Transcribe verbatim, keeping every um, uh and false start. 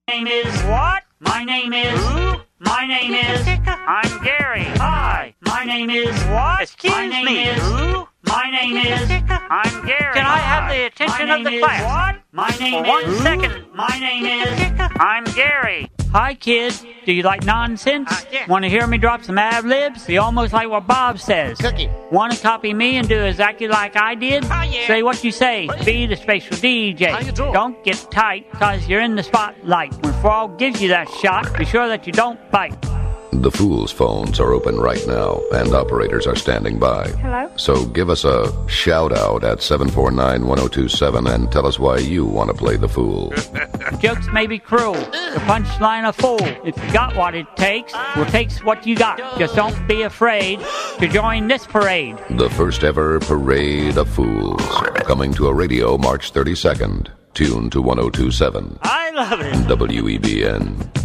name is what? My name is who? My name is I'm Gary. Hi. My name is what? Excuse my name me. Is who? My name is I'm Gary. Can I have the attention of the class? What? My name For is one second. My name is I'm Gary. Hi, kids. Do you like nonsense? Uh, yeah. Want to hear me drop some ad-libs? Be almost like what Bob says. Cookie. Want to copy me and do exactly like I did? Oh, yeah. Say what you say. Be the spatial D J. How you doing? Don't get tight, because you're in the spotlight. When Frog gives you that shot, be sure that you don't bite. The Fool's phones are open right now, and operators are standing by. Hello? So give us a shout-out at seven four nine, one oh two seven and tell us why you want to play the Fool. Jokes may be cruel, the punchline a fool. If you got what it takes, well, takes what you got. Just don't be afraid to join this parade. The first ever Parade of Fools, coming to a radio March thirty-second. Tune to one oh two seven. I love it. W E B N.